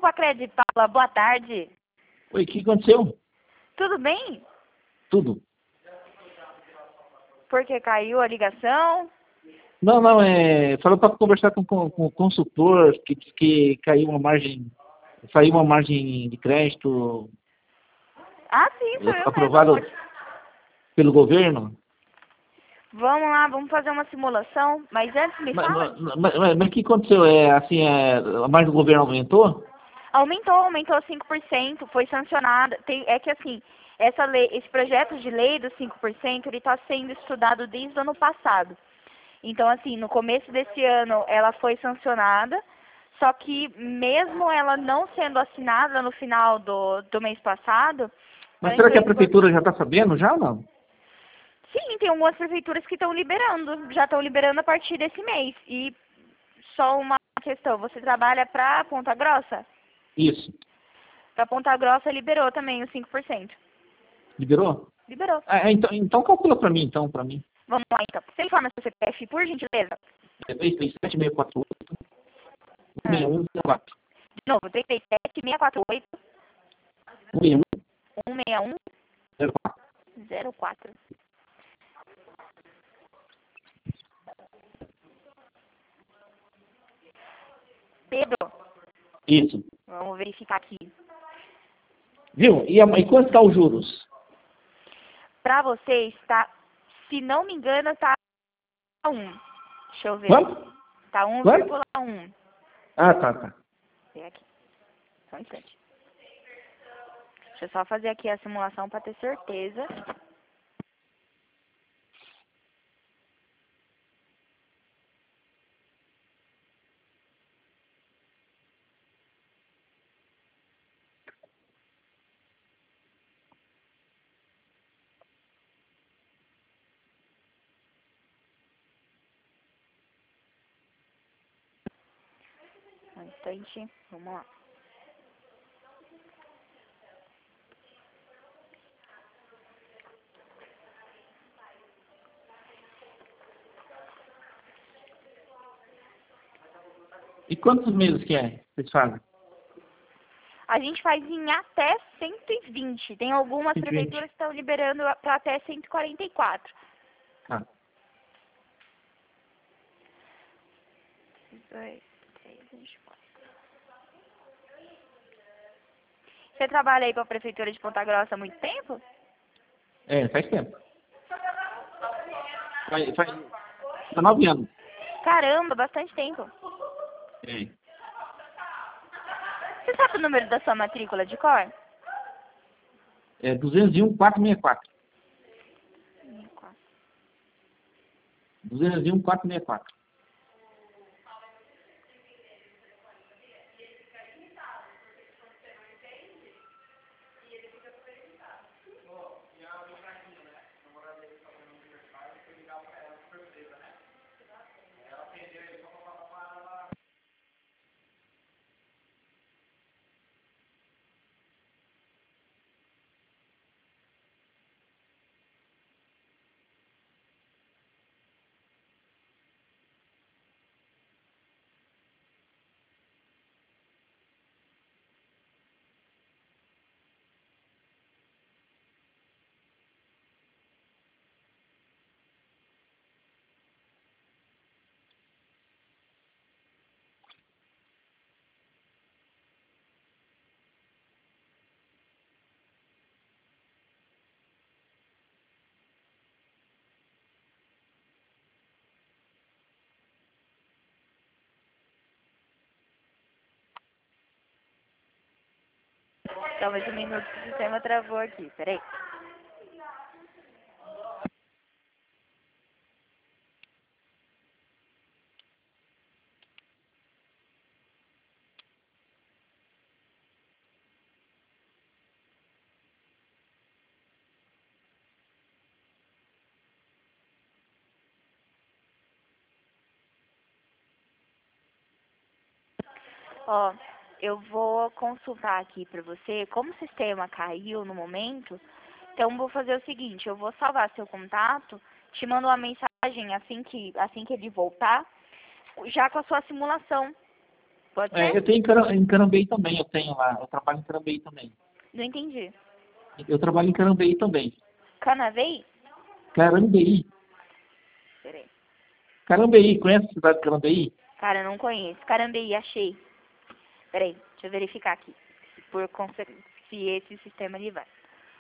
Grupo Acred, Paula, boa tarde. Oi, o que aconteceu? Tudo bem? Tudo. Porque caiu a ligação? Não, falou para conversar com o consultor, que disse que saiu uma margem de crédito Ah, sim, sou eu aprovada mesmo. pelo governo. Vamos lá, vamos fazer uma simulação. Mas antes me fala. Mas o que aconteceu? A margem do governo aumentou? Aumentou 5%, foi sancionada. É que assim, esse projeto de lei dos 5%, ele está sendo estudado desde o ano passado. Então, assim, no começo desse ano ela foi sancionada, só que mesmo ela não sendo assinada no final do mês passado... Mas será que a prefeitura já está sabendo já ou não? Sim, tem algumas prefeituras que estão liberando, já estão liberando a partir desse mês. E só uma questão, você trabalha para Ponta Grossa? Isso. Para Ponta Grossa liberou também os 5%. Liberou? Liberou. Então calcula para mim, para mim. Vamos lá, então. Você informa seu CPF, por gentileza? É 337-648 Ah. 6104. De novo, 337-648 6104. 161-04. Pedro, Isso. vamos verificar aqui. Viu? E quanto está os juros? Para você está, se não me engano, está 1. Deixa eu ver. Quanto? Está 1,1. Ah, tá. Vê aqui. Só um instante. Deixa eu só fazer aqui a simulação para ter certeza. Um instante. Vamos lá. E quantos meses que é? Vocês fazem? A gente faz em até 120. Tem algumas 120. prefeituras que estão liberando para até 144. Ah. 2, 3, 24. Você trabalha aí para a prefeitura de Ponta Grossa há muito tempo? Faz tempo. Faz 9 anos. Caramba, bastante tempo. É. Você sabe o número da sua matrícula de cor? É 201-464. 201-464. Só mais um minuto, o sistema travou aqui. Peraí. Ó, eu vou consultar aqui para você. Como o sistema caiu no momento, então vou fazer o seguinte, eu vou salvar seu contato, te mando uma mensagem assim que ele voltar, já com a sua simulação. Pode É, ser? eu tenho em Carambeí também, eu tenho lá. Eu trabalho em Carambeí também. Não entendi. Eu trabalho em Carambeí também. Canavei? Carambeí. Peraí. Carambeí, conhece a cidade de Carambeí? Cara, não conheço. Carambeí, achei. Peraí, deixa eu verificar aqui. Se esse sistema ali vai.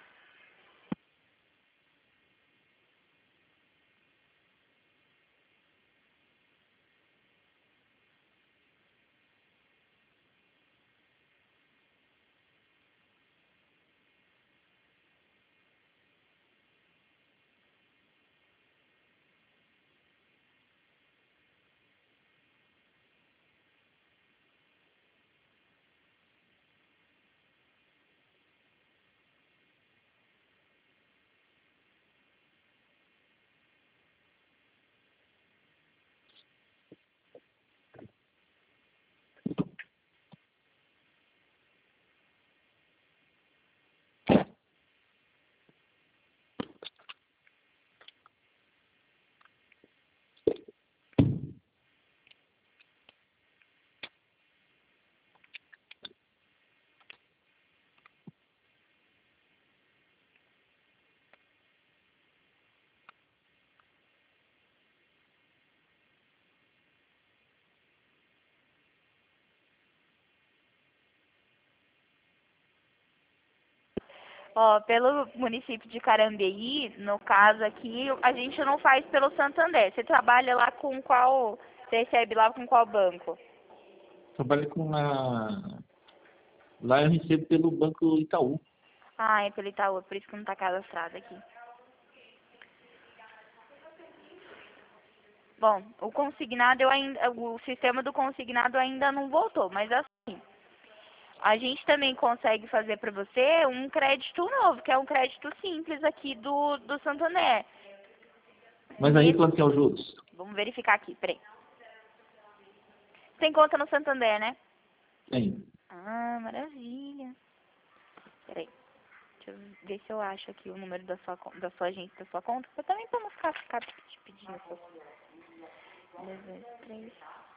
Ó, pelo município de Carambeí, no caso aqui, a gente não faz pelo Santander. Você trabalha lá com qual... Você recebe lá com qual banco? Trabalho com a... Lá eu recebo pelo Banco Itaú. Ah, é pelo Itaú, por isso que não tá cadastrado aqui. Bom, o consignado eu ainda, o sistema do consignado ainda não voltou, mas assim, a gente também consegue fazer para você um crédito novo, que é um crédito simples aqui do Santander. Mas aí quanto que é os juros? Vamos verificar aqui, peraí. Tem conta no Santander, né? Tem. Ah, maravilha. Peraí, deixa eu ver se eu acho aqui o número da sua agência, da sua conta, pra também pra não ficar te pedindo essas... 3.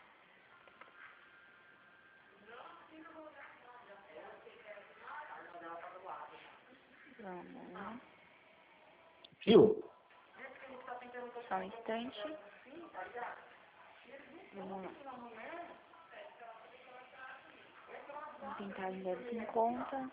Vamos lá. Viu? Só um instante. Vamos lá. Vou tentar em débito em conta.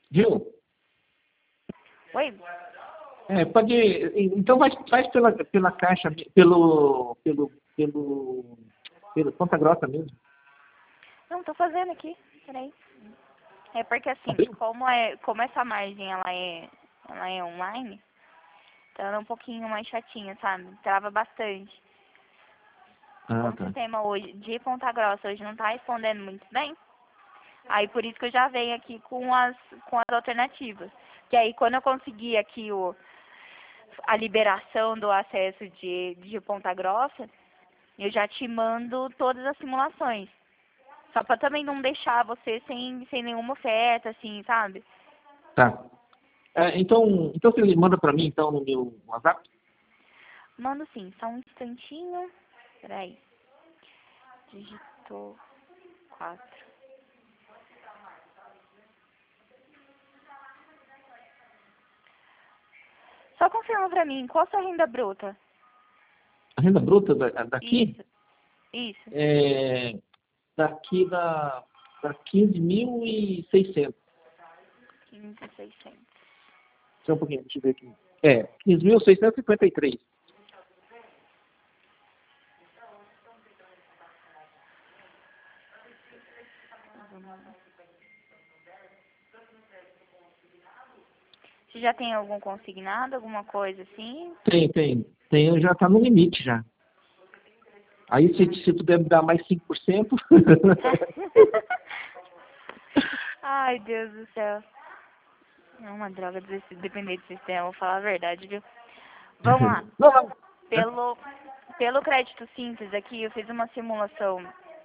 Viu? Oi? Pode. Então faz pela caixa, pelo Ponta Grossa mesmo. Não, tô fazendo aqui. Peraí. É porque assim, Abriu? como essa margem ela é online, então ela é um pouquinho mais chatinha, sabe? Trava bastante. Ah, Como o tá. sistema hoje de Ponta Grossa hoje não tá respondendo muito bem, aí por isso que eu já venho aqui com as alternativas. Que aí quando eu conseguir aqui a liberação do acesso de Ponta Grossa, eu já te mando todas as simulações. Só pra também não deixar você sem nenhuma oferta, assim, sabe? Tá. Então você manda para mim então no meu WhatsApp? Mando sim, só um instantinho. Peraí. Digitou 4. Só confirma pra mim, qual a sua renda bruta? A renda bruta daqui Isso, isso. daqui dá 15.600. 15.600. Só um pouquinho, deixa eu ver aqui. 15.653. Você já tem algum consignado, alguma coisa assim? Tem, já tá no limite já. Aí se puder me dar mais 5%. Ai, Deus do céu. É uma droga depender do sistema, vou falar a verdade, viu? Vamos lá. Não. Pelo crédito simples aqui, eu fiz uma simulação.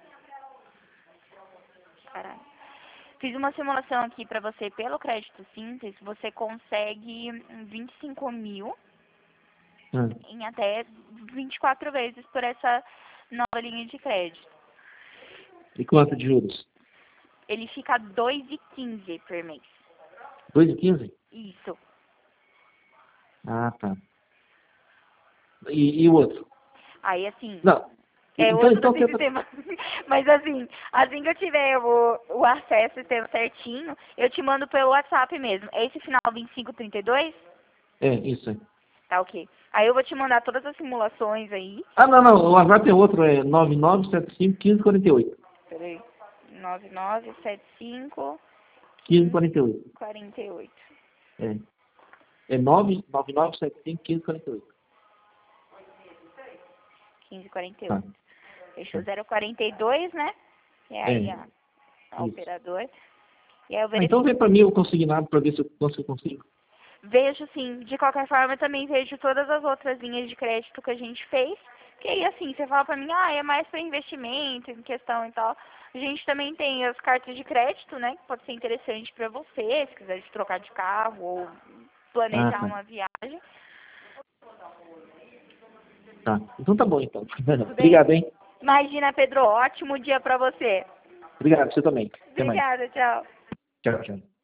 Caralho. Fiz uma simulação aqui pra você pelo crédito simples. Você consegue 25 mil em até 24 vezes por essa nova linha de crédito. E quanto de juros? Ele fica 2,15 por mês. 2,15? Isso. Ah, tá. E o outro? Aí, assim, Não. é Então, outro então do tenta. sistema. Mas, assim que eu tiver o acesso e ter certinho, eu te mando pelo WhatsApp mesmo. É esse final 2532? Isso aí. Tá, ok. Aí eu vou te mandar todas as simulações aí. Ah, não. O WhatsApp é outro, é 9975 1548. Peraí. 9975 1548. 48. É 99975 1548. 1548. Tá. Fechou 042, né? E aí É. a Isso. operadora. E aí eu Então verifico. vem para mim o consignado para ver se eu consigo. Vejo sim, de qualquer forma eu também vejo todas as outras linhas de crédito que a gente fez. Que aí assim, você fala pra mim, é mais para investimento, em questão e tal. A gente também tem as cartas de crédito, né? Que pode ser interessante pra você, se quiser trocar de carro ou Ah, planejar tá. uma viagem. Tá. Então tá bom, então. Tudo bem? Obrigado, hein? Imagina, Pedro, ótimo dia pra você. Obrigado, você também. Até mais. Obrigada, tchau. Tchau, tchau.